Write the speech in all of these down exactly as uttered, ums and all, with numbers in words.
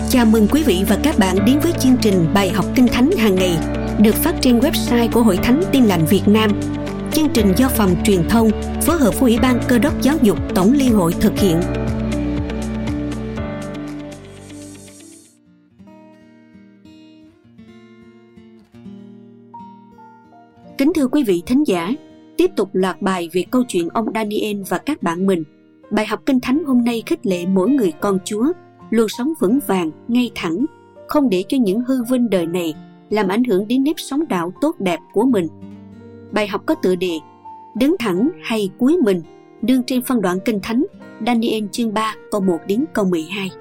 Chào mừng quý vị và các bạn đến với chương trình Bài học Kinh Thánh hàng ngày được phát trên website của Hội Thánh Tin Lành Việt Nam. Chương trình do Phòng Truyền thông phối hợp với Ủy ban Cơ đốc Giáo dục Tổng Liên hội thực hiện. Kính thưa quý vị thính giả, tiếp tục loạt bài về câu chuyện ông Daniel và các bạn mình. Bài học Kinh Thánh hôm nay khích lệ mỗi người con Chúa luôn sống vững vàng, ngay thẳng, không để cho những hư vinh đời này làm ảnh hưởng đến nếp sống đạo tốt đẹp của mình. Bài học có tựa đề Đứng thẳng hay cúi mình, đương trên phân đoạn Kinh Thánh Daniel chương ba câu một đến câu mười hai.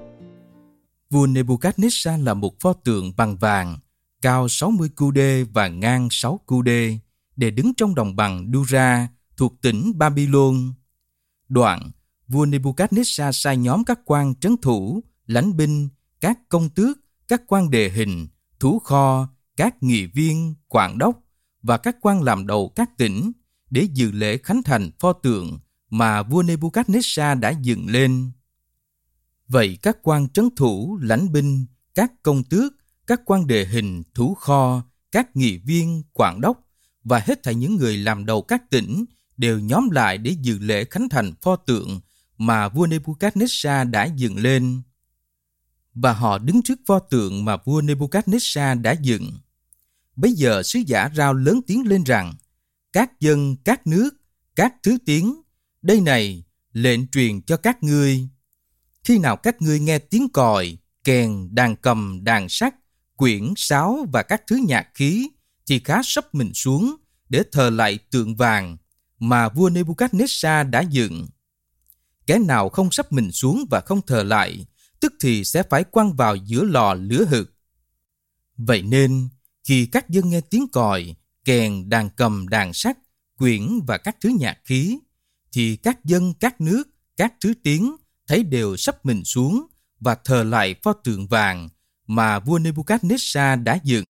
Vua Nebuchadnezzar là một pho tượng bằng vàng, cao sáu mươi cu đê và ngang sáu cu đê, để đứng trong đồng bằng Dura thuộc tỉnh Babylon. Đoạn, vua Nebuchadnezzar sai nhóm các quan trấn thủ, lãnh binh, các công tước, các quan đề hình, thủ kho, các nghị viên, quản đốc và các quan làm đầu các tỉnh để dự lễ khánh thành pho tượng mà vua Nebuchadnezzar đã dựng lên. Vậy các quan trấn thủ, lãnh binh, các công tước, các quan đề hình, thủ kho, các nghị viên, quản đốc và hết thảy những người làm đầu các tỉnh đều nhóm lại để dự lễ khánh thành pho tượng mà vua Nebuchadnezzar đã dựng lên. Và họ đứng trước pho tượng mà vua Nebuchadnezzar đã dựng. Bấy giờ sứ giả rao lớn tiếng lên rằng: các dân, các nước, các thứ tiếng, đây này, lệnh truyền cho các ngươi. Khi nào các ngươi nghe tiếng còi, kèn, đàn cầm, đàn sắt, quyển, sáo và các thứ nhạc khí, thì khá sấp mình xuống để thờ lạy tượng vàng mà vua Nebuchadnezzar đã dựng. Kẻ nào không sấp mình xuống và không thờ lại, tức thì sẽ phải quăng vào giữa lò lửa hực. Vậy nên, khi các dân nghe tiếng còi, kèn, đàn cầm, đàn sắt, quyển và các thứ nhạc khí, thì các dân, các nước, các thứ tiếng thấy đều sấp mình xuống và thờ lại pho tượng vàng mà vua Nebuchadnezzar đã dựng.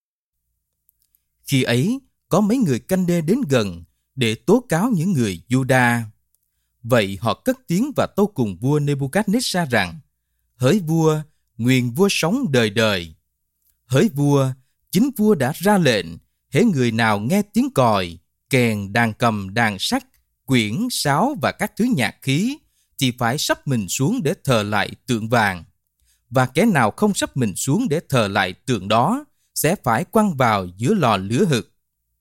Khi ấy, có mấy người canh đê đến gần để tố cáo những người Juda. Vậy họ cất tiếng và tâu cùng vua Nebuchadnezzar rằng: hỡi vua, nguyện vua sống đời đời. Hỡi vua, chính vua đã ra lệnh, hễ người nào nghe tiếng còi, kèn, đàn cầm, đàn sắt, quyển, sáo và các thứ nhạc khí, thì phải sấp mình xuống để thờ lại tượng vàng. Và kẻ nào không sấp mình xuống để thờ lại tượng đó, sẽ phải quăng vào giữa lò lửa hực.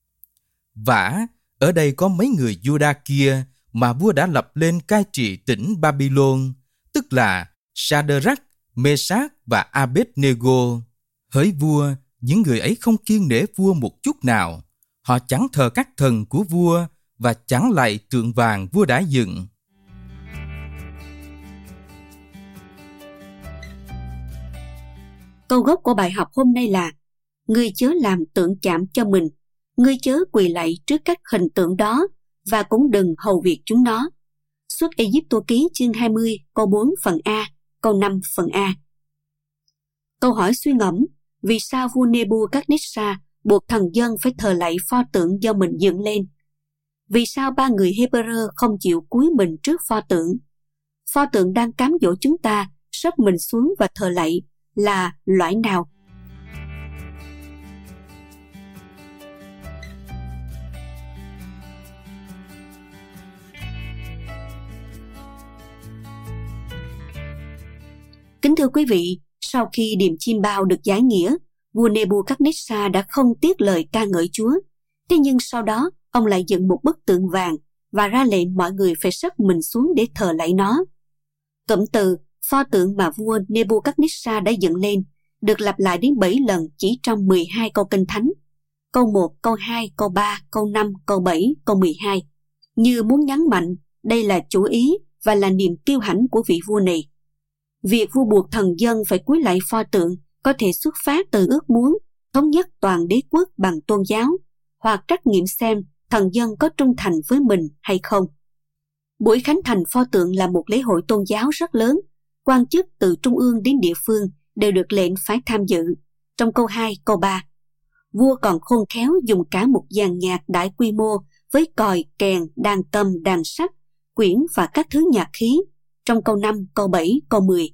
Vả, ở đây có mấy người Juda kia mà vua đã lập lên cai trị tỉnh Babylon, tức là Sa-đơ-rắc, Mê-sác và A-bết-nê-gô. Hỡi vua, những người ấy không kiêng nể vua một chút nào. Họ chẳng thờ các thần của vua và chẳng lạy tượng vàng vua đã dựng. Câu gốc của bài học hôm nay là: ngươi chớ làm tượng chạm cho mình, ngươi chớ quỳ lạy trước các hình tượng đó và cũng đừng hầu việc chúng nó. Xuất Ê-díp-tô ký chương hai mươi câu bốn phần A, câu năm phần A. Câu hỏi suy ngẫm: vì sao vua Nebuchadnezzar buộc thần dân phải thờ lạy pho tượng do mình dựng lên? Vì sao ba người Hebrew không chịu cúi mình trước pho tượng? Pho tượng đang cám dỗ chúng ta sấp mình xuống và thờ lạy là loại nào? Kính thưa quý vị, sau khi điềm chim bao được giải nghĩa, vua Nebuchadnezzar đã không tiếc lời ca ngợi Chúa. Thế nhưng sau đó, ông lại dựng một bức tượng vàng và ra lệnh mọi người phải sấp mình xuống để thờ lạy nó. Cụm từ pho tượng mà vua Nebuchadnezzar đã dựng lên được lặp lại đến bảy lần chỉ trong mười hai câu Kinh Thánh. Câu một, câu hai, câu ba, câu năm, câu bảy, câu mười hai. Như muốn nhấn mạnh, đây là chủ ý và là niềm kiêu hãnh của vị vua này. Việc vua buộc thần dân phải cúi lạy pho tượng có thể xuất phát từ ước muốn thống nhất toàn đế quốc bằng tôn giáo, hoặc trắc nghiệm xem thần dân có trung thành với mình hay không. Buổi khánh thành pho tượng là một lễ hội tôn giáo rất lớn. Quan chức từ trung ương đến địa phương đều được lệnh phải tham dự. Trong câu hai, câu ba, vua còn khôn khéo dùng cả một dàn nhạc đại quy mô với còi, kèn, đàn cầm, đàn sắt, quyển và các thứ nhạc khí. Trong câu năm, câu bảy, câu mười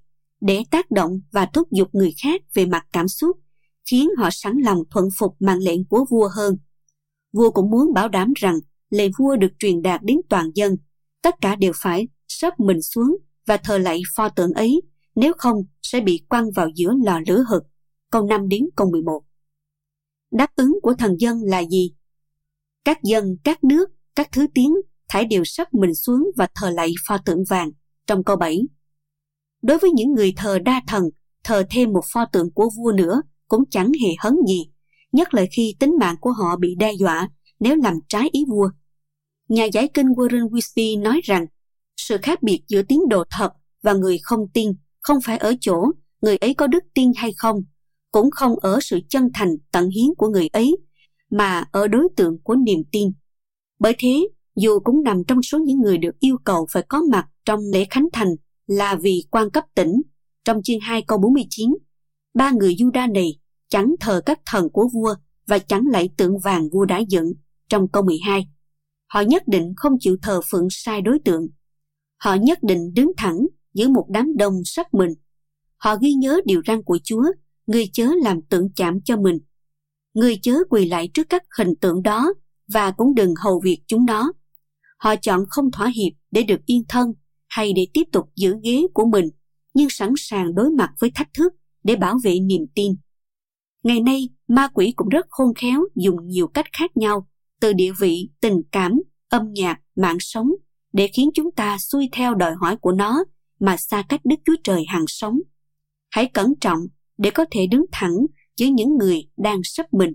để tác động và thúc giục người khác về mặt cảm xúc, khiến họ sẵn lòng thuận phục mệnh lệnh của vua hơn. Vua cũng muốn bảo đảm rằng lệnh vua được truyền đạt đến toàn dân, tất cả đều phải sấp mình xuống và thờ lạy pho tượng ấy, nếu không sẽ bị quăng vào giữa lò lửa hực. Câu năm đến câu mười một. Đáp ứng của thần dân là gì? Các dân, các nước, các thứ tiếng thảy đều sấp mình xuống và thờ lạy pho tượng vàng. Trong câu bảy. Đối với những người thờ đa thần, thờ thêm một pho tượng của vua nữa cũng chẳng hề hấn gì, nhất là khi tính mạng của họ bị đe dọa nếu làm trái ý vua. Nhà giải kinh Warren Wiersbe nói rằng sự khác biệt giữa tín đồ thật và người không tin không phải ở chỗ người ấy có đức tin hay không, cũng không ở sự chân thành tận hiến của người ấy, mà ở đối tượng của niềm tin. Bởi thế, dù cũng nằm trong số những người được yêu cầu phải có mặt trong lễ khánh thành là vì quan cấp tỉnh, trong chương hai câu bốn mươi chín, ba người Juda này chẳng thờ các thần của vua và chẳng lạy tượng vàng vua đã dựng, trong câu mười hai. Họ nhất định không chịu thờ phượng sai đối tượng. Họ nhất định đứng thẳng giữa một đám đông sắp mình. Họ ghi nhớ điều răn của Chúa, ngươi chớ làm tượng chạm cho mình. Ngươi chớ quỳ lại trước các hình tượng đó và cũng đừng hầu việc chúng nó. Họ chọn không thỏa hiệp để được yên thân hay để tiếp tục giữ ghế của mình, nhưng sẵn sàng đối mặt với thách thức để bảo vệ niềm tin. Ngày nay, ma quỷ cũng rất khôn khéo dùng nhiều cách khác nhau, từ địa vị, tình cảm, âm nhạc, mạng sống, để khiến chúng ta xuôi theo đòi hỏi của nó mà xa cách Đức Chúa Trời hằng sống. Hãy cẩn trọng để có thể đứng thẳng với những người đang sắp mình.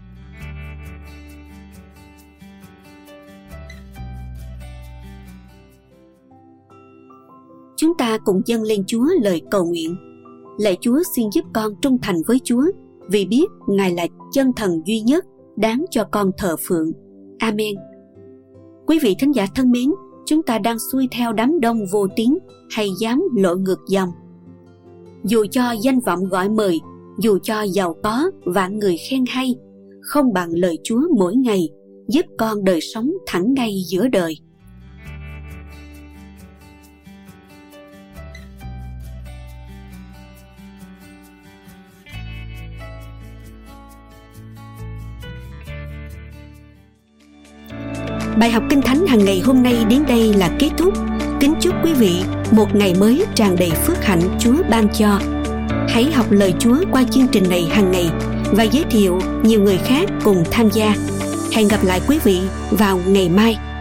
Chúng ta cùng dâng lên Chúa lời cầu nguyện. Lạy Chúa, xin giúp con trung thành với Chúa, vì biết Ngài là chân thần duy nhất đáng cho con thờ phượng. Amen. Quý vị thính giả thân mến, chúng ta đang xuôi theo đám đông vô tín hay dám lội ngược dòng. Dù cho danh vọng gọi mời, dù cho giàu có vạn người khen hay, không bằng lời Chúa mỗi ngày giúp con đời sống thẳng ngay giữa đời. Bài học Kinh Thánh hàng ngày hôm nay đến đây là kết thúc. Kính chúc quý vị một ngày mới tràn đầy phước hạnh Chúa ban cho. Hãy học lời Chúa qua chương trình này hàng ngày và giới thiệu nhiều người khác cùng tham gia. Hẹn gặp lại quý vị vào ngày mai.